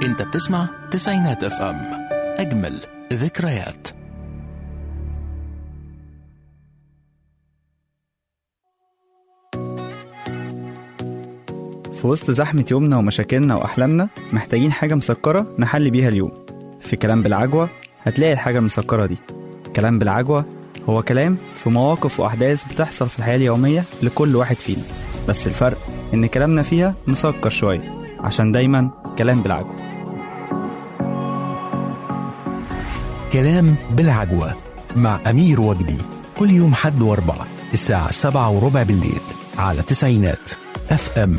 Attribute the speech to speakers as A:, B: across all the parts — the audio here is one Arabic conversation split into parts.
A: انت بتسمع تسعينات اف ام، اجمل ذكريات.
B: في وسط زحمة يومنا ومشاكلنا وأحلامنا محتاجين حاجة مسكرة نحل بيها اليوم. في كلام بالعجوة هتلاقي الحاجة المسكرة دي. كلام بالعجوة هو كلام في مواقف وأحداث بتحصل في الحياة اليومية لكل واحد فينا، بس الفرق إن كلامنا فيها مسكر شوية، عشان دايما كلام بالعجوة.
C: كلام بالعجوة مع أمير وجدي، كل يوم حد واربعة الساعة 7:15 بالليل على تسعينات اف ام.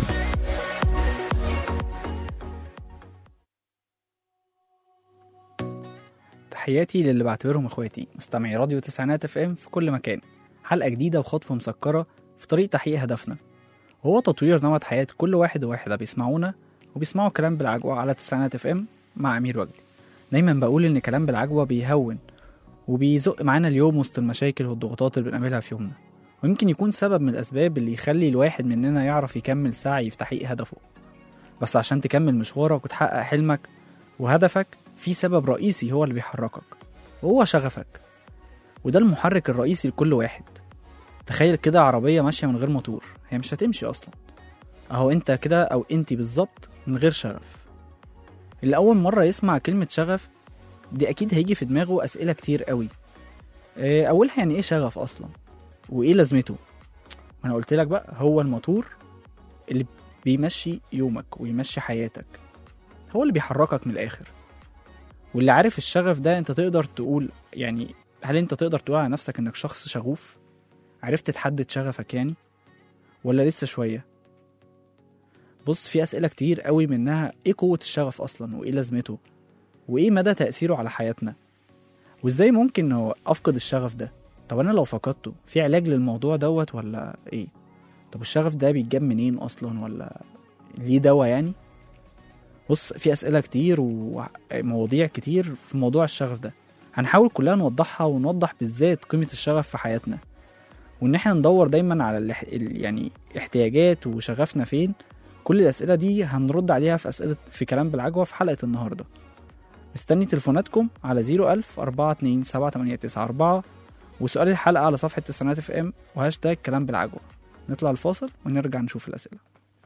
B: تحياتي للي بعتبرهم اخواتي مستمعي راديو تسعينات اف ام في كل مكان. حلقة جديدة وخطوة مسكرة في طريق تحقيق هدفنا، وهو تطوير نمط حياة كل واحد وواحدة بيسمعونا وبيسمعوا كلام بالعجوة على تسعينات اف ام مع أمير وجدي. دايما بقول ان كلام بالعجوة بيهون وبيزق معانا اليوم وسط المشاكل والضغوطات اللي بنقابلها في يومنا، ويمكن يكون سبب من الأسباب اللي يخلي الواحد مننا يعرف يكمل سعي في تحقيق هدفه. بس عشان تكمل مشوارك وتحقق حلمك وهدفك، في سبب رئيسي هو اللي بيحركك، وهو شغفك، وده المحرك الرئيسي لكل واحد. تخيل كده عربية ماشية من غير موتور، هي مش هتمشي أصلا. أهو أنت كده أو أنتي بالظبط من غير شغف. اللي أول مرة يسمع كلمة شغف دي أكيد هيجي في دماغه أسئلة كتير قوي. أولها يعني إيه شغف أصلا؟ وإيه لازمته؟ ما أنا قلت لك بقى، هو الموتور اللي بيمشي يومك ويمشي حياتك، هو اللي بيحركك من الآخر. واللي عارف الشغف ده، أنت تقدر تقول يعني، هل أنت تقدر تقول على نفسك إنك شخص شغوف؟ عرفت تحدد شغفك يعني؟ ولا لسه شوية؟ بص، في أسئلة كتير قوي منها إيه قوة الشغف أصلا، وإيه لازمته، وإيه مدى تأثيره على حياتنا، وإزاي ممكن هو أفقد الشغف ده؟ طب أنا لو فقدته في علاج للموضوع دوت ولا إيه؟ طب الشغف ده بيتجاب منين أصلا، ولا ليه دوا يعني؟ بص، في أسئلة كتير ومواضيع كتير في موضوع الشغف ده، هنحاول كلها نوضحها ونوضح بالذات قيمة الشغف في حياتنا، وإن احنا ندور دايما على يعني احتياجات وشغفنا فين. كل الأسئلة دي هنرد عليها في أسئلة في كلام بالعجوة في حلقة النهاردة. مستني تليفوناتكم على 010427894 وسؤال الحلقة على صفحة تسعينات اف ام وهاشتاج كلام بالعجوة. نطلع الفاصل ونرجع نشوف الأسئلة.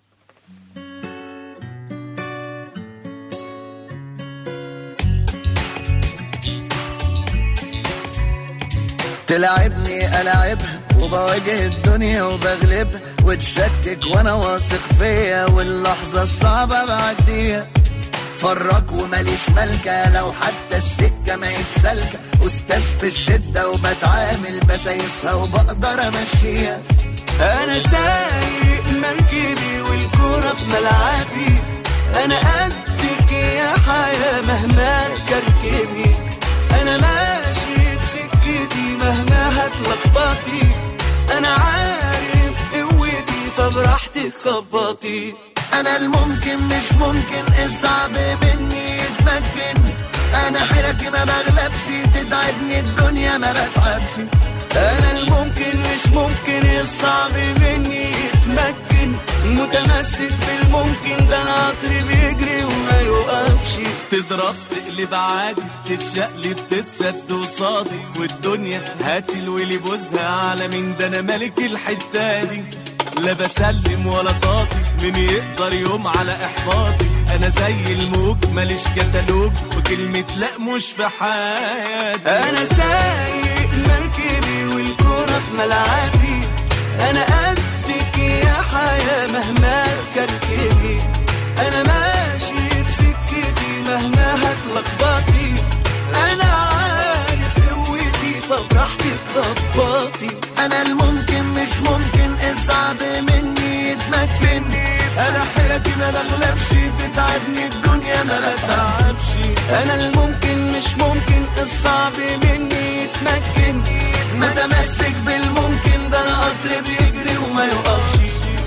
D: تلعبني ألعبها وبواجه الدنيا وبغلبها، وتشكك وانا واثق فيا، واللحظة الصعبة بعديها. فرق وماليش ملكة، لو حتى السكة ما سالكة، أستاذ في الشدة وبتعامل بسايسها وبقدر أمشيها.
E: أنا سايق مركبي والكرة في ملعبي، أنا قدك يا حياة مهما تركبي، أنا ماشي بسكتي مهما هتلخبطي، أنا عارف قوتي فبراحتك خبطي.
D: أنا الممكن مش ممكن، الصعب مني يتمكن، أنا حيرتي ما بغلبش، تتعبني الدنيا ما بتعبش.
E: أنا الممكن مش ممكن، الصعب مني يتمكن، متمسك بالممكن، ده القطر بيجري وما يوقفش.
F: تضرب تقلب عادي، تتشقلب تتسد وصادي، والدنيا هاتي الولي بوزها على مين، ده أنا ملك الحتة دي، لا بسلم ولا طاطي، مين يقدر يوم على إحباطي، أنا زي الموج ماليش كتالوج، وكلمة لأ مش في حياتي.
E: أنا سايق مركبي والكرة في ملعبي، أنا قدك يا حياة مهما تكركبي، أنا ماشي بسكتي مهما هتلخبطي، أنا عارف قوتي فبراحتك خبطي.
D: أنا الممكن مش ممكن، الصعب مني يتمكن،
E: أنا حيرتي ما بغلبش، تتعبني الدنيا ما بتعبش. أنا الممكن مش ممكن، الصعب مني يتمكن،
D: متمسك بالممكن، ده أنا قطر بيجري وما يوقفش.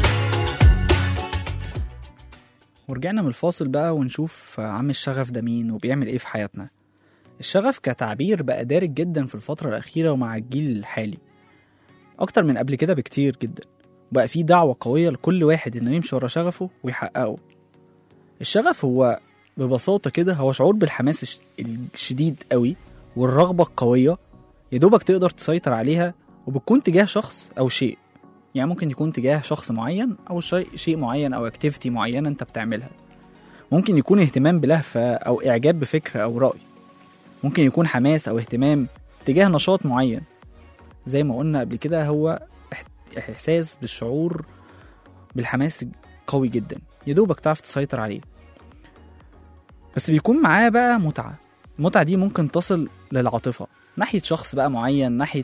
B: ورجعنا من الفاصل بقى ونشوف عم الشغف ده مين وبيعمل ايه في حياتنا. الشغف كتعبير بقى دارج جدا في الفترة الأخيرة ومع الجيل الحالي أكتر من قبل كده بكتير جدا، وبقى فيه دعوة قوية لكل واحد إنه يمشي ورا شغفه ويحققه. الشغف هو ببساطة كده هو شعور بالحماس الشديد قوي والرغبة القوية يدوبك تقدر تسيطر عليها، وبتكون تجاه شخص أو شيء. يعني ممكن يكون تجاه شخص معين أو شيء معين أو اكتيفيتي معينة أنت بتعملها. ممكن يكون اهتمام بلهفة أو إعجاب بفكرة أو رأي. ممكن يكون حماس أو اهتمام تجاه نشاط معين. زي ما قلنا قبل كده هو إحساس بالشعور بالحماس قوي جدا يدوبك تعرف تسيطر عليه. بس بيكون معاه بقى متعة. المتعة دي ممكن تصل للعاطفة ناحية شخص بقى معين، ناحية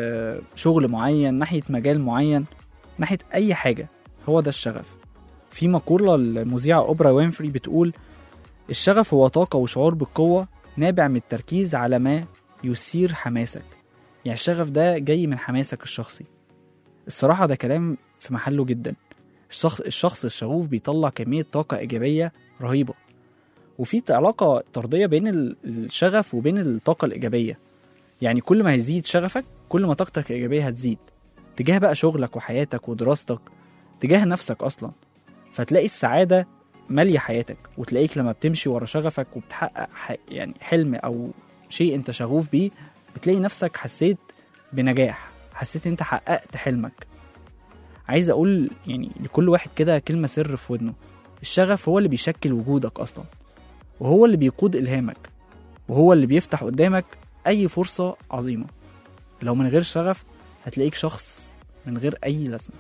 B: شغل معين، ناحية مجال معين، ناحية أي حاجة. هو ده الشغف. في مقولة المذيعة أوبرا وينفري بتقول: الشغف هو طاقة وشعور بالقوة نابع من التركيز على ما يثير حماسك. يعني الشغف ده جاي من حماسك الشخصي. الصراحة ده كلام في محله جدا. الشخص الشغوف بيطلع كمية طاقة إيجابية رهيبة، وفي علاقة طردية بين الشغف وبين الطاقة الإيجابية. يعني كل ما هيزيد شغفك كل ما طاقتك الإيجابية هتزيد تجاه بقى شغلك وحياتك ودراستك، تجاه نفسك أصلا. فتلاقي السعادة مالية حياتك، وتلاقيك لما بتمشي ورا شغفك وبتحقق يعني حلم أو شيء أنت شغوف بيه، بتلاقي نفسك حسيت بنجاح، حسيت أنت حققت حلمك. عايز أقول يعني لكل واحد كده كلمة سر في ودنه: الشغف هو اللي بيشكل وجودك أصلا، وهو اللي بيقود إلهامك، وهو اللي بيفتح قدامك أي فرصة عظيمة. لو من غير شغف هتلاقيك شخص من غير أي لازمة.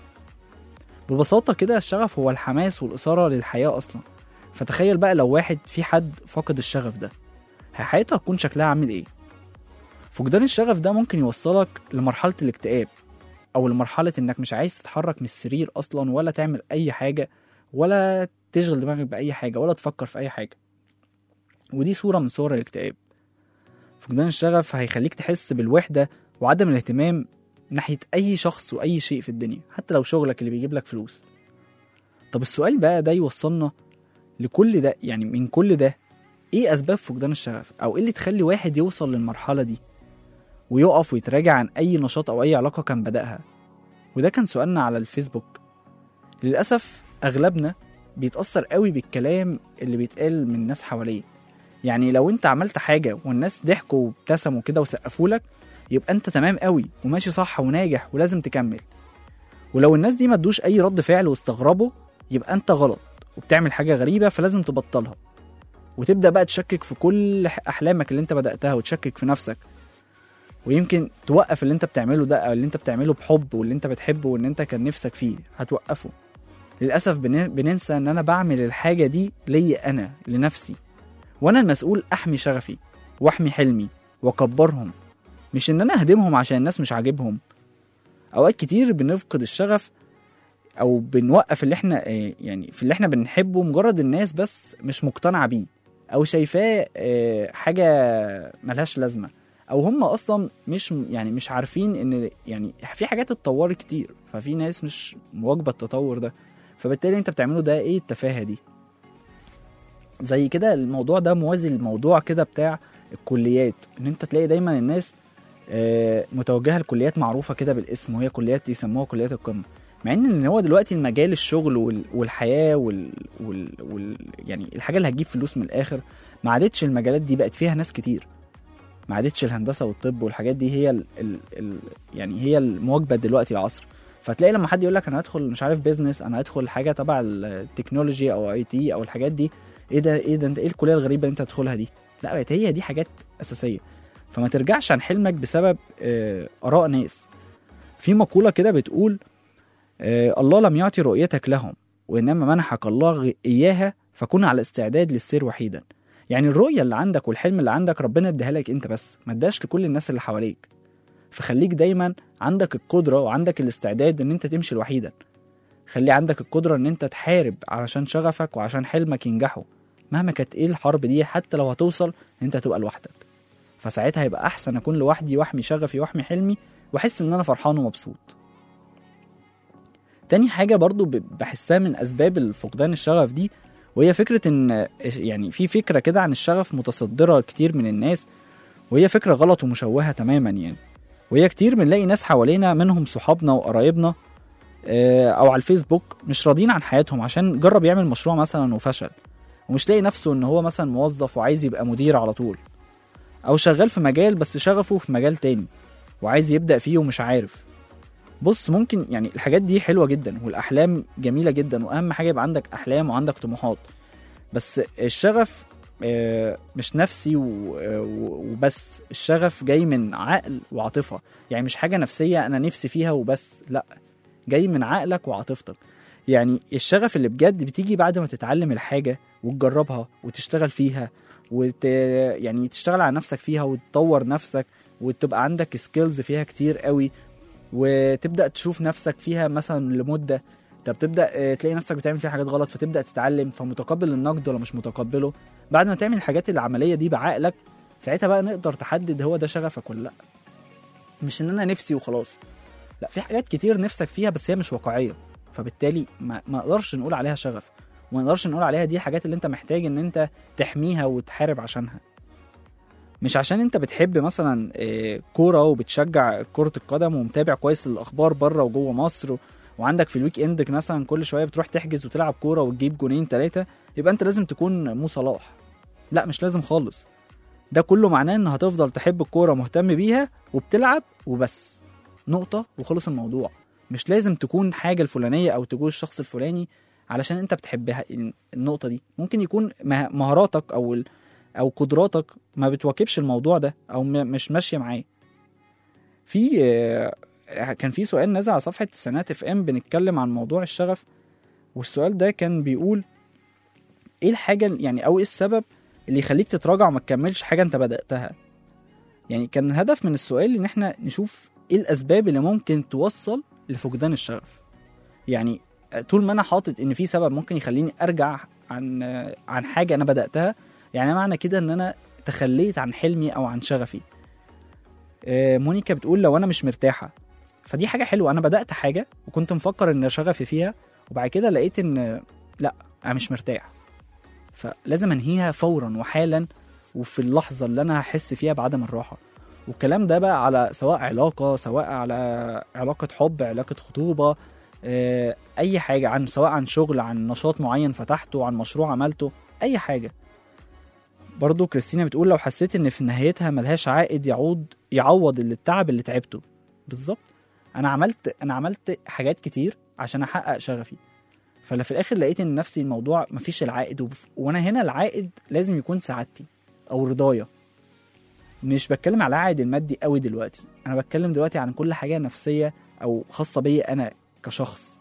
B: ببساطة كده الشغف هو الحماس والإثارة للحياة أصلا. فتخيل بقى لو واحد في حد فقد الشغف ده، حياته هتكون شكلها عامل إيه؟ فقدان الشغف ده ممكن يوصلك لمرحلة الاكتئاب، أو لمرحلة إنك مش عايز تتحرك من السرير أصلا، ولا تعمل أي حاجة، ولا تشغل دماغك بأي حاجة، ولا تفكر في أي حاجة. ودي صورة من صور الاكتئاب. فقدان الشغف هيخليك تحس بالوحدة وعدم الاهتمام ناحية أي شخص وأي شيء في الدنيا، حتى لو شغلك اللي بيجيب لك فلوس. طب السؤال بقى ده يوصلنا لكل ده، يعني من كل ده إيه أسباب فقدان الشغف؟ أو إيه اللي تخلي واحد يوصل للمرحلة دي ويقف ويتراجع عن أي نشاط أو أي علاقة كان بدأها؟ وده كان سؤالنا على الفيسبوك. للأسف أغلبنا بيتأثر قوي بالكلام اللي بيتقال من الناس حواليه. يعني لو انت عملت حاجة والناس ضحكوا وابتسموا كده وسقفوا لك، يبقى انت تمام قوي وماشي صح وناجح ولازم تكمل. ولو الناس دي ما ادوش اي رد فعل واستغربوا، يبقى انت غلط وبتعمل حاجة غريبة فلازم تبطلها. وتبدأ بقى تشكك في كل أحلامك اللي انت بدأتها، وتشكك في نفسك، ويمكن توقف اللي انت بتعمله ده، أو اللي انت بتعمله بحب واللي انت بتحبه واللي انت كان نفسك فيه هتوقفه. للأسف بننسى ان انا بعمل الحاجة دي ليا انا، لنفسي، وانا المسؤول احمي شغفي واحمي حلمي واكبرهم، مش ان انا اهدمهم عشان الناس مش عاجبهم. اوقات كتير بنفقد الشغف او بنوقف اللي احنا يعني في اللي احنا بنحبه مجرد الناس بس مش مقتنعة بيه، او شايفاه حاجة ملهاش لازمة، او هم اصلا مش عارفين ان يعني في حاجات اتطورت كتير، ففي ناس مش مواكبة التطور ده، فبالتالي انت بتعمله ده ايه التفاهة دي. زي كده الموضوع ده موازي الموضوع كده بتاع الكليات، ان انت تلاقي دايما الناس متوجهة لكليات معروفة كده بالاسم، وهي كليات يسموها كليات القمة، مع ان هو دلوقتي المجال الشغل والحياة يعني الحاجة اللي هتجيب فلوس من الاخر ما عادتش المجالات دي، بقت فيها ناس كتير. ما عادتش الهندسة والطب والحاجات دي هي يعني هي المواكبة دلوقتي العصر. فتلاقي لما حد يقول لك انا هدخل مش عارف بيزنس، انا هدخل حاجة تبع التكنولوجي او اي تي او الحاجات دي، ايه ده انت ايه الكليه الغريبه اللي انت هتدخلها دي؟ لا، بقت هي دي حاجات اساسيه. فما ترجعش عن حلمك بسبب اراء ناس. في مقوله كده بتقول الله لم يعطي رؤيتك لهم، وانما منحك الله اياها، فكن على استعداد للسير وحيدا. يعني الرؤيه اللي عندك والحلم اللي عندك ربنا اداها لك انت بس، ما اداش لكل الناس اللي حواليك. فخليك دايما عندك القدره وعندك الاستعداد ان انت تمشي وحيدا. خلي عندك القدرة ان انت تحارب علشان شغفك وعشان حلمك ينجحوا، مهما كانت ايه الحرب دي. حتى لو هتوصل انت هتبقى لوحدك، فساعتها هيبقى احسن اكون لوحدي واحمي شغفي واحمي حلمي واحس ان انا فرحان ومبسوط. تاني حاجة برضو بحسها من اسباب الفقدان الشغف دي، وهي فكرة ان يعني في فكرة كده عن الشغف متصدرة كتير من الناس، وهي فكرة غلط ومشوهة تماما يعني. وهي كتير بنلاقي ناس حوالينا منهم صحابنا وقرايبنا او على الفيسبوك مش راضيين عن حياتهم عشان جرب يعمل مشروع مثلا وفشل، ومش لاقي نفسه ان هو مثلا موظف وعايز يبقى مدير على طول، او شغال في مجال بس شغفه في مجال تاني وعايز يبدأ فيه ومش عارف. بص ممكن يعني الحاجات دي حلوة جدا والأحلام جميلة جدا، وأهم حاجة يبقى عندك أحلام وعندك طموحات، بس الشغف مش نفسي وبس. الشغف جاي من عقل وعاطفة، يعني مش حاجة نفسية أنا نفسي فيها وبس، لأ، جاي من عقلك وعاطفتك. يعني الشغف اللي بجد بتيجي بعد ما تتعلم الحاجة وتجربها وتشتغل فيها يعني تشتغل على نفسك فيها وتطور نفسك وتبقى عندك سكيلز فيها كتير قوي، وتبدأ تشوف نفسك فيها مثلا لمدة. انت بتبدأ تلاقي نفسك بتعمل فيها حاجات غلط، فتبدأ تتعلم، فمتقبل النقد ولا مش متقبله. بعد ما تعمل الحاجات العملية دي بعقلك، ساعتها بقى نقدر تحدد هو ده شغفك ولا لا. مش ان انا نفسي وخلاص، لا، في حاجات كتير نفسك فيها بس هي مش واقعية، فبالتالي ما نقدرش نقول عليها شغف، وما نقدرش نقول عليها دي الحاجات اللي انت محتاج ان انت تحميها وتحارب عشانها. مش عشان انت بتحب مثلا كورة وبتشجع كرة القدم ومتابع كويس للأخبار بره وجوه مصر، وعندك في الويك اند مثلا كل شوية بتروح تحجز وتلعب كورة وتجيب جونين 3، يبقى انت لازم تكون مو صلاح. لا، مش لازم خالص. ده كله معناه ان هتفضل تحب الكورة، مهتم بيها وبتلعب وبس، نقطة وخلص الموضوع. مش لازم تكون حاجة الفلانية او تكون الشخص الفلاني علشان انت بتحبها. النقطة دي ممكن يكون مهاراتك او قدراتك ما بتواكبش الموضوع ده او مش ماشيه معاه. كان في سؤال نازل على صفحه تسعينات اف ام بنتكلم عن موضوع الشغف، والسؤال ده كان بيقول ايه الحاجه يعني او ايه السبب اللي يخليك تتراجع وما تكملش حاجه انت بدأتها. يعني كان الهدف من السؤال ان احنا نشوف ايه الاسباب اللي ممكن توصل لفقدان الشغف. يعني طول ما انا حاطط ان في سبب ممكن يخليني ارجع عن حاجه انا بدأتها، يعني معنى كده ان انا تخليت عن حلمي او عن شغفي. مونيكا بتقول لو انا مش مرتاحة، فدي حاجة حلوة. انا بدأت حاجة وكنت مفكر ان شغفي فيها، وبعد كده لقيت ان لا، انا مش مرتاح، فلازم انهيها فورا وحالا وفي اللحظة اللي انا هحس فيها بعدم الراحة. والكلام ده بقى على سواء علاقة، سواء على علاقة حب، علاقة خطوبة، اي حاجة، سواء عن شغل، عن نشاط معين فتحته، عن مشروع عملته، اي حاجة. برضو كريستينا بتقول لو حسيت ان في نهايتها ملهاش عائد يعوض التعب اللي تعبته. بالظبط، انا عملت حاجات كتير عشان احقق شغفي، فلا في الاخر لقيت ان نفسي الموضوع مفيش العائد، وانا هنا العائد لازم يكون سعادتي او رضايا. مش بتكلم على العائد المادي قوي دلوقتي، انا بتكلم دلوقتي عن كل حاجة نفسية او خاصة بيا انا كشخص.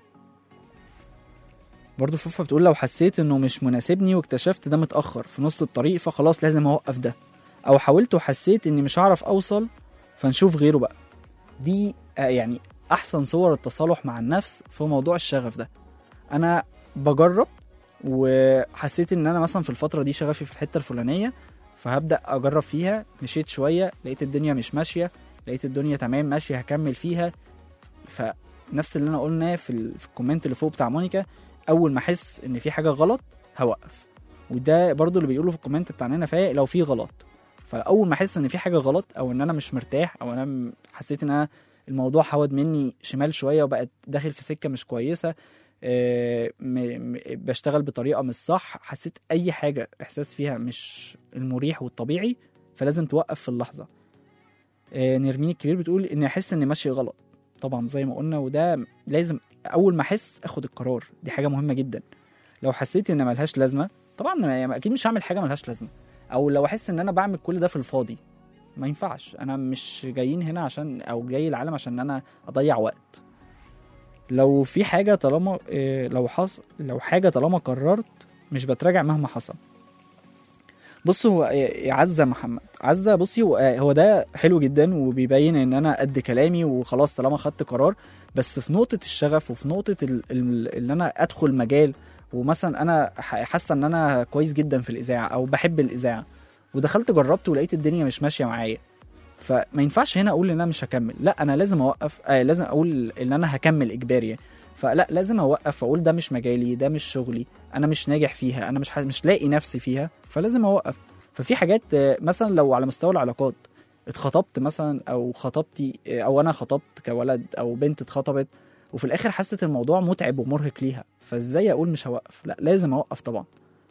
B: برضو فوفا بتقول لو حسيت انه مش مناسبني واكتشفت ده متأخر في نص الطريق، فخلاص لازم اوقف ده، او حاولت وحسيت اني مش هعرف اوصل فنشوف غيره بقى. دي يعني احسن صور التصالح مع النفس في موضوع الشغف ده. انا بجرب وحسيت ان انا مثلا في الفترة دي شغفي في الحتة الفلانية، فهبدأ اجرب فيها. مشيت شوية لقيت الدنيا مش ماشية، لقيت الدنيا تمام ماشية، هكمل فيها. فنفس اللي انا قلناه في الكومنت اللي فوق بتاع مونيكا، اول ما احس ان في حاجه غلط هوقف. وده برضو اللي بيقوله في الكومنت بتاع نانا فايق، لو في غلط، فاول ما احس ان في حاجه غلط او ان انا مش مرتاح او انا حسيت ان انا الموضوع حود مني شمال شويه وبقت داخل في سكه مش كويسه، بشتغل بطريقه مش صح، حسيت اي حاجه احساس فيها مش المريح والطبيعي، فلازم توقف في اللحظه. نرمين الكبير بتقول اني احس اني ماشي غلط. طبعا زي ما قلنا، وده لازم اول ما احس اخد القرار، دي حاجه مهمه جدا. لو حسيت ان ملهاش لازمه، طبعا اكيد مش هعمل حاجه ملهاش لازمه. او لو احس ان انا بعمل كل ده في الفاضي، ما ينفعش. انا مش جايين هنا عشان، او جاي العالم عشان انا اضيع وقت. لو في حاجه طالما لو حاجه طالما قررت مش بتراجع مهما حصل. بص، هو عزة محمد عزة، بصي هو ده حلو جدا وبيبين ان انا قد كلامي وخلاص طالما خدت قرار. بس في نقطة الشغف وفي نقطة اللي انا ادخل مجال، ومثلا انا حاسة ان انا كويس جدا في الاذاعة او بحب الاذاعة، ودخلت جربت ولقيت الدنيا مش ماشية معايا، فما ينفعش هنا اقول ان انا مش هكمل. لا، انا لازم اوقف، لازم اقول ان انا هكمل اجباري. فلا، لازم اوقف واقول ده مش مجالي، ده مش شغلي، انا مش ناجح فيها، انا مش لاقي نفسي فيها، فلازم اوقف. ففي حاجات مثلا لو على مستوى العلاقات، اتخطبت مثلا او خطبتي او انا خطبت كولد او بنت اتخطبت، وفي الاخر حسيت الموضوع متعب ومرهق ليها، فازاي اقول مش هوقف؟ لا، لازم اوقف طبعا.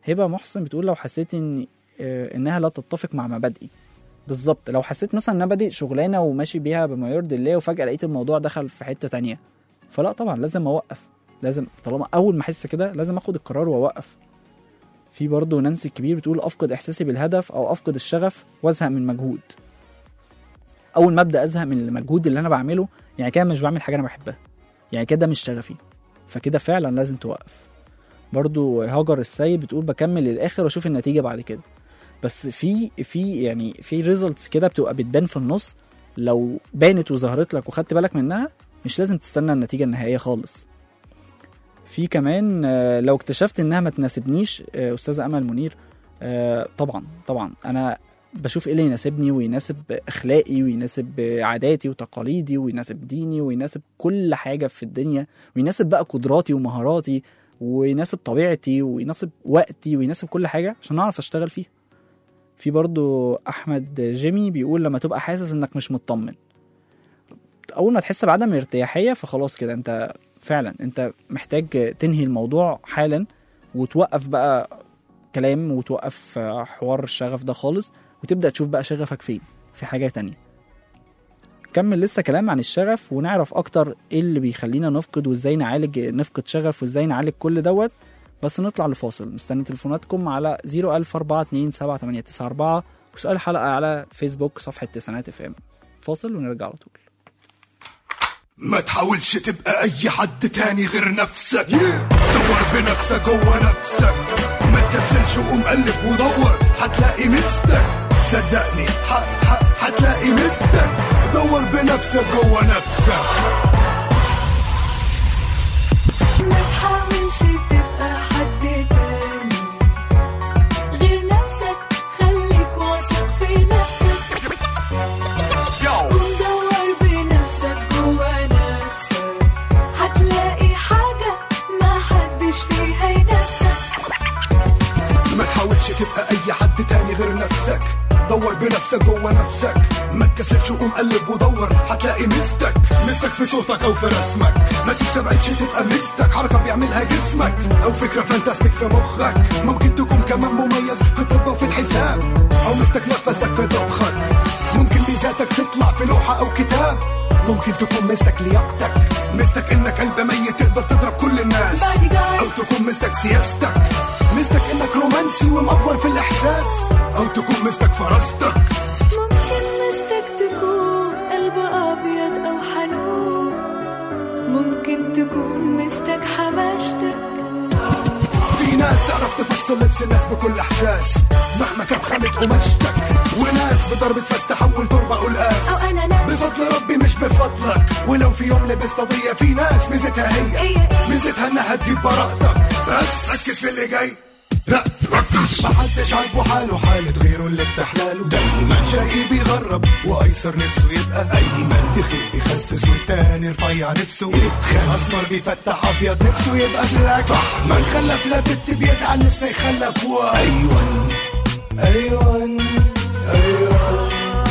B: هبه محسن بتقول لو حسيت انها لا تتفق مع مبادئي. بالظبط، لو حسيت مثلا ان انا بادئ شغلانه وماشي بيها بما يرضي الله وفجاه لقيت الموضوع دخل في حته تانية، فلا طبعا لازم اوقف. لازم طالما اول ما احس كده لازم اخد القرار واوقف. في برضه نانسي الكبير بتقول افقد احساسي بالهدف او افقد الشغف وازهق من المجهود. اول ما ابدا ازهق من المجهود اللي انا بعمله يعني كده مش بعمل حاجه انا بحبها، يعني كده مش شغفي، فكده فعلا لازم توقف. برضو هاجر السيد بتقول بكمل للاخر واشوف النتيجه بعد كده. بس في ريزلتس كده بتبقى بتبان في النص، لو بانت وظهرت لك وخدت بالك منها مش لازم تستنى النتيجه النهائيه خالص. في كمان لو اكتشفت انها ما تناسبنيش، استاذه امل منير، طبعا انا بشوف ايه اللي يناسبني ويناسب اخلاقي ويناسب عاداتي وتقاليدي ويناسب ديني ويناسب كل حاجه في الدنيا، ويناسب بقى قدراتي ومهاراتي ويناسب طبيعتي ويناسب وقتي ويناسب كل حاجه عشان اعرف اشتغل فيها. في برضو احمد جيمي بيقول لما تبقى حاسس انك مش مطمن، اول ما تحس بعدم ارتياحيه فخلاص كده انت فعلا انت محتاج تنهي الموضوع حالا وتوقف بقى كلام وتوقف حوار الشغف ده خالص وتبدأ تشوف بقى شغفك فين في حاجة تانية. كمل لسه كلام عن الشغف ونعرف اكتر ايه اللي بيخلينا نفقد وازاي نفقد شغف وازاي نعالج كل دوت، بس نطلع لفاصل. مستني تليفوناتكم على 004278994 وسؤال الحلقة على فيسبوك صفحة تسعينات FM. فاصل ونرجع على طول.
G: ما تحاولش تبقى اي حد تاني غير نفسك، دور بنفسك جوه نفسك، ما تكسلش وقوم قلب ودور هتلاقي مستك، صدقني هتلاقي مستك، دور بنفسك جوه نفسك.
H: ما تحاولش تبقى حد تاني غير نفسك، خليك واثق في نفسك، ودور بنفسك جوه نفسك، هتلاقي حاجة ما حدش فيها ينافسك.
G: ما تحاولش تبقى اي حد تاني غير نفسك، دور بنفسك جوه نفسك، ما تكسلش وقوم قلب ودور هتلاقي مستك في صوتك او في رسمك، ما تستبعدش تبقى مستك حركة بيعملها جسمك او فكرة فانتاستيك في مخك، ممكن تكون كمان مميز في الطب وفي الحساب، او مستك نفسك في طبخك، ممكن ميزاتك تطلع في لوحة او كتاب، ممكن تكون مستك لياقتك، مستك انك قلب ميت تقدر تضرب كل الناس، او تكون مستك سياستك، مستك انك رومانسي ومأفور في الاحساس، او تكون مستك فراستك.
H: ممكن مستك تكون قلب ابيض او حنون، ممكن تكون مستك حماشتك.
G: في ناس تعرف تفصل لبس الناس بكل احساس مهما كان خامة قماشتك، وناس بضربة فاس تحول تربة قلقاس،
H: او انا ناس
G: بفضل ربي مش بفضلك، ولو في يوم لبست قضية في ناس ميزتها هي ميزتها انها تجيب براءتك، بس ركز في اللي جاي، لا ركز. محدش عاجبه حاله حالة غيره اللي بتحلاله، دايما شقي بيغرب وايسر نفسه يبقى ايمن، تخيل بيخسس والتاني رفيع نفسه يتخان، اسمر بيفتح ابيض نفسه يبقى بلاك، من خلف لا بنت بيزعل نفسه يخلف ايوان ايوان ايوان.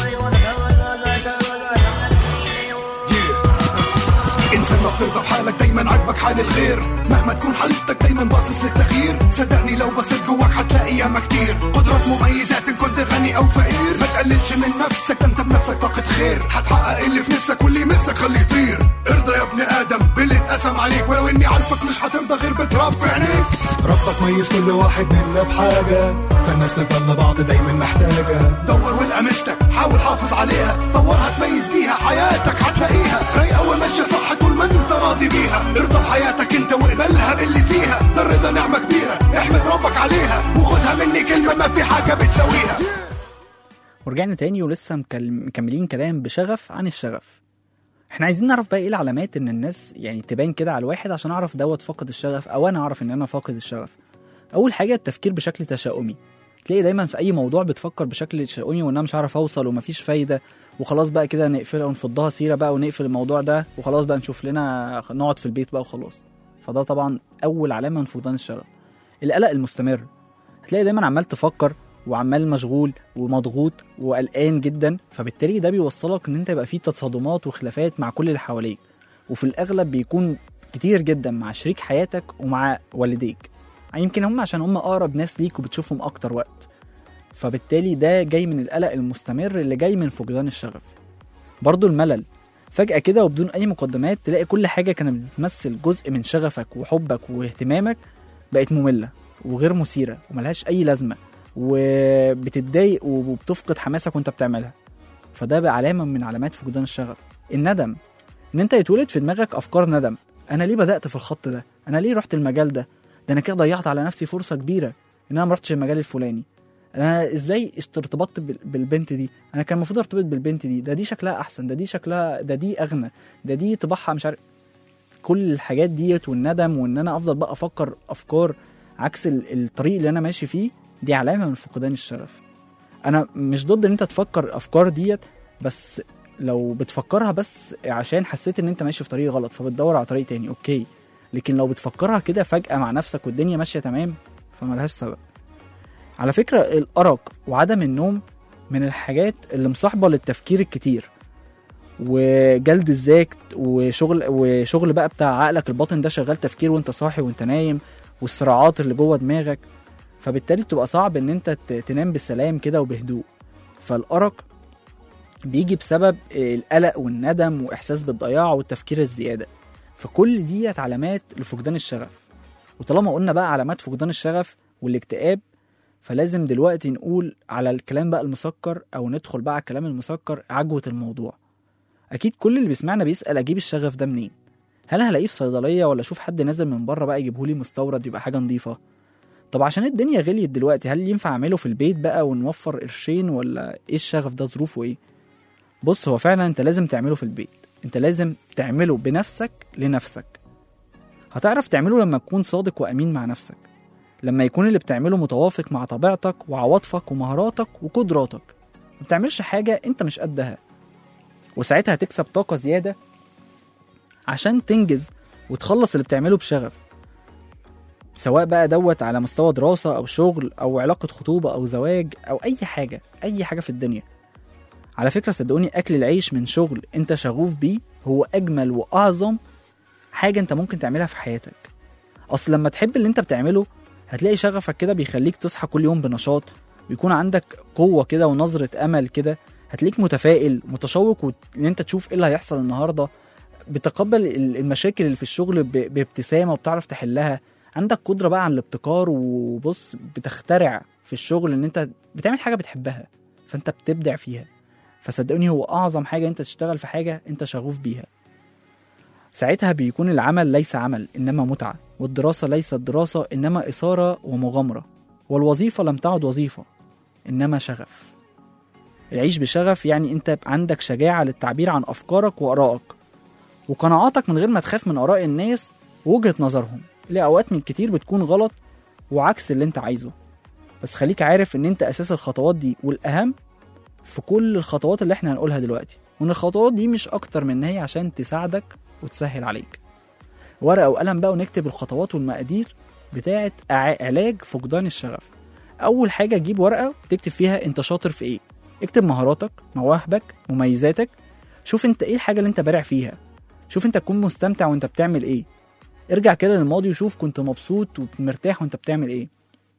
G: انسان ما بترضى بحالك دايما عاجبك حال الغير، مهما تكون حالتك دايما باصص للتغيير، صدقني لو بصيت جواك هتلاقي ياما كتير قدرات مميزات ان كنت غني او فقير، ما تقللش من نفسك انت بنفسك طاقة خير، هتحقق اللي في نفسك واللي يمسك خليه يطير، ارضى يا ابن ادم باللي اتقسم عليك، ولو اني عارفك مش هترضى غير بتراب في عينيك، ربك ميز كل واحد منا بحاجة، فالناس تفضل بعض دايما محتاجة، دور والقى مستك حاول حافظ عليها، طورها تميز بيها حياتك هتلاقيها رايقة وماشية صح طول ما انت راضي بيها، ارضى بحياتك انت واقبلها باللي فيها، ده الرضا نعمة كبيرة احمد ربك عليها، وخدها مني كلمة ما في حاجة بتساويها.
B: ورجعنا تاني ولسه مكملين كلام بشغف عن الشغف. احنا عايزين نعرف بقى ايه العلامات ان الناس يعني تبان كده على الواحد عشان اعرف دوت فاقد الشغف او انا اعرف ان انا فاقد الشغف. اول حاجة التفكير بشكل تشاؤمي، تلاقي دايما في اي موضوع بتفكر بشكل تشاؤمي وان انا مش عارف اوصل ومفيش فايدة وخلاص بقى كده نقفلها ونفضها سيرة بقى ونقفل الموضوع ده وخلاص بقى نشوف لنا نقعد في البيت بقى وخلاص. فده طبعا اول علامة من فقدان الشغف. القلق المستمر، هتلاقي دايما عمال تفكر وعمال مشغول ومضغوط وقلقان جدا، فبالتالي ده بيوصلك ان انت يبقى فيه تصادمات وخلافات مع كل اللي حواليك، وفي الاغلب بيكون كتير جدا مع شريك حياتك ومع والديك. يمكن هم عشان هم اقرب ناس ليك وبتشوفهم اكتر وقت، فبالتالي ده جاي من القلق المستمر اللي جاي من فقدان الشغف. برضو الملل، فجأة كده وبدون أي مقدمات تلاقي كل حاجة كانت بتمثل جزء من شغفك وحبك واهتمامك بقت مملة وغير مثيرة وملهاش أي لازمة، وبتتضايق وبتفقد حماسك وانت بتعملها. فده بقى علامة من علامات فقدان الشغف. الندم، ان انت يتولد في دماغك أفكار ندم. أنا ليه بدأت في الخط ده؟ أنا ليه رحت المجال ده؟ ده أنا كده ضيعت على نفسي فرصة كبيرة إن أنا مرحتش المجال الفلاني. انا ازاي ارتبطت بالبنت دي؟ انا كان المفروض ارتبط بالبنت دي، دي شكلها احسن، دي شكلها، دي اغنى، دي طباعها مش عارف. كل الحاجات ديت والندم، وان انا افضل بقى افكر افكار عكس الطريق اللي انا ماشي فيه، دي علامه من فقدان الشغف. انا مش ضد ان انت تفكر الافكار ديت، بس لو بتفكرها بس عشان حسيت ان انت ماشي في طريق غلط فبتدور على طريق تاني، اوكي. لكن لو بتفكرها كده فجأة مع نفسك والدنيا ماشيه تمام فملهاش سبب. على فكرة الأرق وعدم النوم من الحاجات اللي مصاحبة للتفكير الكتير وجلد الذات وشغل بقى بتاع عقلك الباطن ده شغال تفكير وانت صاحي وانت نايم، والصراعات اللي جوه دماغك، فبالتالي بتبقى صعب ان انت تنام بسلام كده وبهدوء. فالأرق بيجي بسبب القلق والندم وإحساس بالضياع والتفكير الزيادة. فكل دي علامات لفقدان الشغف. وطالما قلنا بقى علامات فقدان الشغف والاكتئاب، فلازم دلوقتي نقول على الكلام بقى المسكر، او ندخل بقى على الكلام المسكر، عجوة الموضوع. اكيد كل اللي بيسمعنا بيسأل اجيب الشغف ده منين؟ هل هلاقيه في صيدلية ولا اشوف حد نازل من بره بقى يجيبهولي مستورد يبقى حاجة نظيفة؟ طب عشان الدنيا غليت دلوقتي هل ينفع اعمله في البيت بقى ونوفر قرشين، ولا ايه الشغف ده ظروفه ايه؟ بص، هو فعلا انت لازم تعمله في البيت، انت لازم تعمله بنفسك لنفسك. هتعرف تعمله لما تكون صادق وامين مع نفسك، لما يكون اللي بتعمله متوافق مع طبيعتك وعواطفك ومهاراتك وقدراتك. ما بتعملش حاجة انت مش قدها، وساعتها هتكسب طاقة زيادة عشان تنجز وتخلص اللي بتعمله بشغف، سواء بقى دوت على مستوى دراسة أو شغل أو علاقة خطوبة أو زواج أو أي حاجة في الدنيا. على فكرة صدقوني، أكل العيش من شغل أنت شغوف بيه هو أجمل وأعظم حاجة أنت ممكن تعملها في حياتك. أصل لما تحب اللي أنت بتعمله هتلاقي شغفك كده بيخليك تصحى كل يوم بنشاط، ويكون عندك قوة كده ونظرة أمل كده، هتلاقيك متفائل متشوق ان انت تشوف ايه اللي هيحصل النهارده، بتقبل المشاكل اللي في الشغل بابتسامة وبتعرف تحلها، عندك قدرة بقى عن الابتكار، وبص بتخترع في الشغل ان انت بتعمل حاجة بتحبها فانت بتبدع فيها. فصدقوني هو أعظم حاجة انت تشتغل في حاجة انت شغوف بيها. ساعتها بيكون العمل ليس عمل إنما متعة، والدراسة ليست دراسة إنما إثارة ومغامرة، والوظيفة لم تعد وظيفة إنما شغف. العيش بشغف يعني أنت عندك شجاعة للتعبير عن أفكارك وآرائك وقناعاتك من غير ما تخاف من آراء الناس ووجهة نظرهم اللي أوقات من كتير بتكون غلط وعكس اللي أنت عايزه. بس خليك عارف إن أنت أساس الخطوات دي والأهم في كل الخطوات اللي احنا هنقولها دلوقتي، وإن الخطوات دي مش أكتر من هي عشان تساعدك وتسهل عليك. ورقة وقلم بقى ونكتب الخطوات والمقادير بتاعة علاج فقدان الشغف. أول حاجة جيب ورقة تكتب فيها أنت شاطر في إيه، اكتب مهاراتك، مواهبك، مميزاتك، شوف أنت إيه الحاجة اللي أنت بارع فيها، شوف أنت تكون مستمتع وأنت بتعمل إيه، ارجع كده للماضي وشوف كنت مبسوط ومرتاح وأنت بتعمل إيه.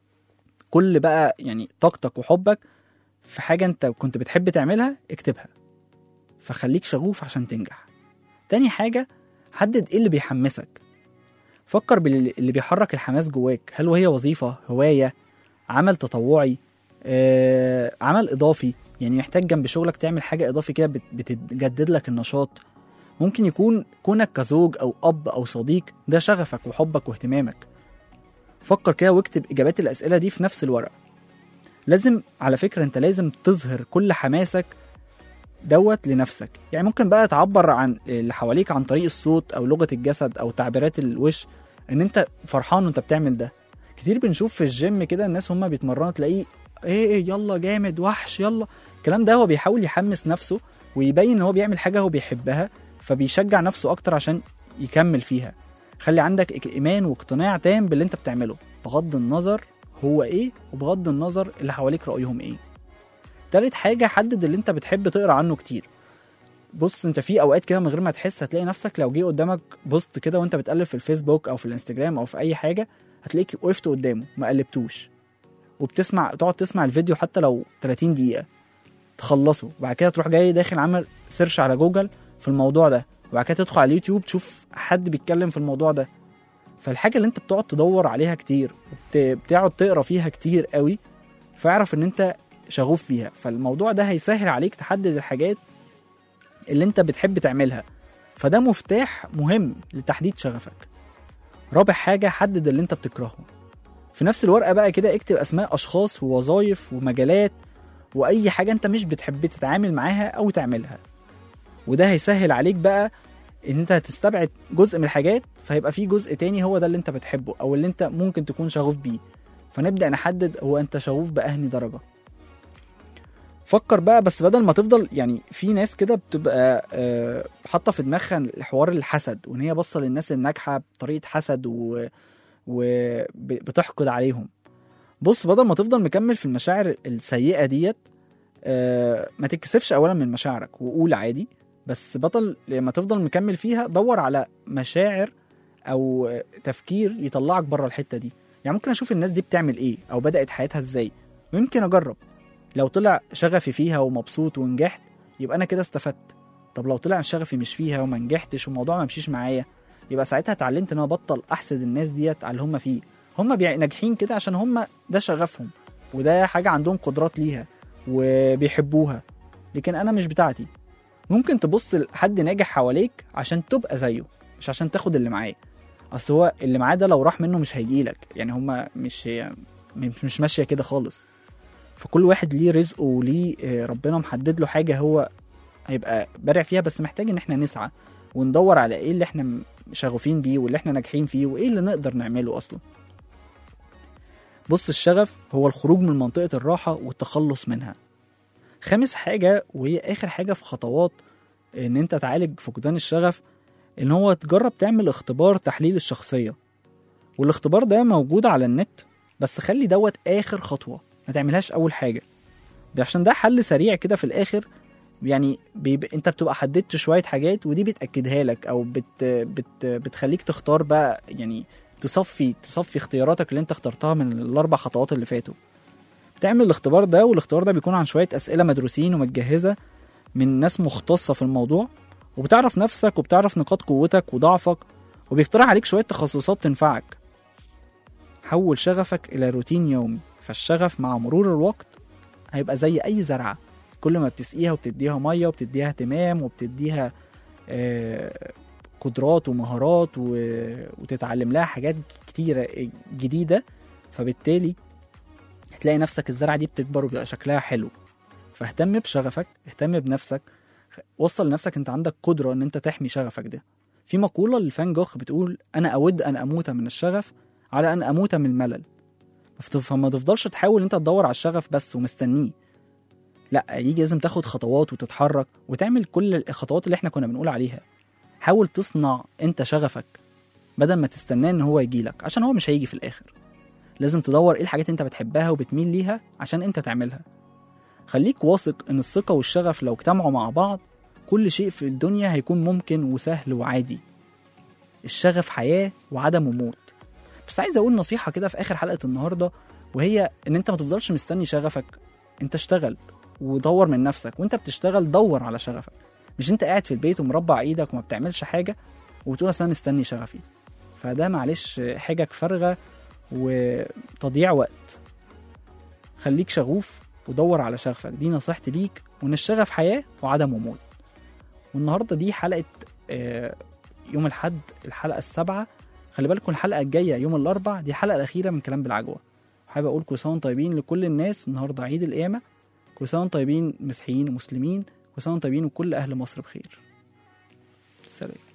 B: كل بقى يعني طاقتك وحبك في حاجة أنت كنت بتحب تعملها اكتبها، فخليك شغوف عشان تنجح. تاني حاجة، حدد ايه اللي بيحمسك، فكر باللي بيحرك الحماس جواك، هل وهي وظيفة، هواية، عمل تطوعي، عمل إضافي، يعني محتاج جنب شغلك تعمل حاجة إضافي كده بتجدد لك النشاط. ممكن يكون كونك كزوج أو أب أو صديق ده شغفك وحبك واهتمامك. فكر كده واكتب إجابات الأسئلة دي في نفس الورقة. لازم على فكرة أنت لازم تظهر كل حماسك دوت لنفسك، يعني ممكن بقى تعبر عن اللي حواليك عن طريق الصوت او لغة الجسد او تعبيرات الوش ان انت فرحان وانت بتعمل ده. كتير بنشوف في الجيم كده الناس هم بيتمرنوا تلاقيه ايه يلا جامد وحش يلا، الكلام ده هو بيحاول يحمس نفسه ويبين ان هو بيعمل حاجة هو بيحبها، فبيشجع نفسه اكتر عشان يكمل فيها. خلي عندك ايمان واقتناع تام باللي انت بتعمله بغض النظر هو ايه وبغض النظر اللي حواليك رأيهم ايه. تالت حاجة، حدد اللي انت بتحب تقرأ عنه كتير. بص انت في اوقات كده من غير ما تحس هتلاقي نفسك لو جه قدامك بوست كده وانت بتقلب في الفيسبوك او في الانستجرام او في اي حاجه، هتلاقيك وقفت قدامه ما قلبتوش تقعد تسمع الفيديو حتى لو 30 دقيقه تخلصه، وبعد كده تروح جاي داخل عامل سيرش على جوجل في الموضوع ده، وبعد كده تدخل على اليوتيوب تشوف حد بيتكلم في الموضوع ده. فالحاجه اللي انت بتقعد تدور عليها كتير وبتقعد تقرا فيها كتير قوي، فاعرف ان انت شغوف فيها. فالموضوع ده هيسهل عليك تحدد الحاجات اللي انت بتحب تعملها، فده مفتاح مهم لتحديد شغفك. رابع حاجة، حدد اللي انت بتكرهه. في نفس الورقة بقى كده اكتب اسماء اشخاص ووظائف ومجالات واي حاجة انت مش بتحب تتعامل معاها او تعملها، وده هيسهل عليك بقى ان انت هتستبعد جزء من الحاجات، فهيبقى في جزء تاني هو ده اللي انت بتحبه او اللي انت ممكن تكون شغوف بيه. فنبدأ نحدد هو انت شغوف بأهني درجة. فكر بقى، بس بدل ما تفضل يعني في ناس كده بتبقى حاطه في دماغها الحوار الحسد، وان هي باصه للناس الناجحه بطريقه حسد وبتحقد عليهم. بص بدل ما تفضل مكمل في المشاعر السيئه ديت، ما تتكسفش اولا من مشاعرك وقول عادي، بس بطل لما تفضل مكمل فيها دور على مشاعر او تفكير يطلعك بره الحته دي. يعني ممكن اشوف الناس دي بتعمل ايه او بدات حياتها ازاي، ويمكن اجرب. لو طلع شغفي فيها ومبسوط ونجحت يبقى انا كده استفدت. طب لو طلع شغفي مش فيها وما نجحتش والموضوع ما مشيش معايا، يبقى ساعتها اتعلمت ان انا ابطل احسد الناس ديت على اللي هم فيه. هم ناجحين كده عشان هم ده شغفهم وده حاجه عندهم قدرات ليها وبيحبوها، لكن انا مش بتاعتي. ممكن تبص لحد ناجح حواليك عشان تبقى زيه، مش عشان تاخد اللي معاه. اصل هو اللي معاه ده لو راح منه مش هيجيلك، يعني هم مش ماشيه كده خالص. فكل واحد ليه رزقه وليه ربنا محدد له حاجة هو هيبقى بارع فيها، بس محتاج ان احنا نسعى وندور على ايه اللي احنا شغوفين بيه واللي احنا ناجحين فيه وايه اللي نقدر نعمله اصلا. بص الشغف هو الخروج من منطقة الراحة والتخلص منها. خامس حاجة وهي اخر حاجة في خطوات ان انت تعالج فقدان الشغف، ان هو تجرب تعمل اختبار تحليل الشخصية. والاختبار ده موجود على النت، بس خلي دوت اخر خطوة، ما تعملهاش اول حاجه، عشان ده حل سريع كده في الاخر. يعني انت بتبقى حددت شويه حاجات ودي بتاكدها لك او بتخليك تختار بقى، يعني تصفي اختياراتك اللي انت اخترتها من الاربع خطوات اللي فاتوا. تعمل الاختبار ده، والاختبار ده بيكون عن شويه اسئله مدروسين ومتجهزه من ناس مختصه في الموضوع، وبتعرف نفسك وبتعرف نقاط قوتك وضعفك، وبيقترح عليك شويه تخصصات تنفعك. حول شغفك الى روتين يومي، فالشغف مع مرور الوقت هيبقى زي أي زرعة، كل ما بتسقيها وبتديها مية وبتديها اهتمام وبتديها قدرات ومهارات وتتعلم لها حاجات كتيرة جديدة، فبالتالي هتلاقي نفسك الزرعة دي بتكبر وبيبقى شكلها حلو. فاهتم بشغفك، اهتم بنفسك، وصل لنفسك انت عندك قدرة ان انت تحمي شغفك ده. في مقولة لفان جوخ بتقول: أنا أود أن أموت من الشغف على أن أموت من الملل. فما تفضلش تحاول انت تدور على الشغف بس ومستنيه، لا، يجي لازم تاخد خطوات وتتحرك وتعمل كل الخطوات اللي احنا كنا بنقول عليها. حاول تصنع انت شغفك بدل ما تستناه ان هو يجيلك، عشان هو مش هيجي في الاخر. لازم تدور ايه الحاجات انت بتحبها وبتميل ليها عشان انت تعملها. خليك واثق ان الثقة والشغف لو اجتمعوا مع بعض كل شيء في الدنيا هيكون ممكن وسهل وعادي. الشغف حياة وعدمه موت. بس عايز اقول نصيحة كده في اخر حلقة النهاردة، وهي ان انت ما تفضلش مستني شغفك. انت اشتغل ودور من نفسك، وانت بتشتغل دور على شغفك. مش انت قاعد في البيت ومربع ايدك وما بتعملش حاجة وبتقول اصل انا مستني شغفي، فده معلش حاجة فارغة وتضييع وقت. خليك شغوف ودور على شغفك، دي نصيحتي ليك، وان الشغف حياة وعدمه موت. والنهاردة دي حلقة يوم الحد، الحلقة 7. خلي بالكم الحلقة الجاية يوم الأربع، دي الحلقة الأخيرة من كلام بالعجوة. حابب أقول كل سنة وانتم طيبين لكل الناس، النهاردة عيد القيامة. كل سنة وانتم طيبين مسيحيين ومسلمين، كل سنة وانتم طيبين وكل أهل مصر بخير. سلام.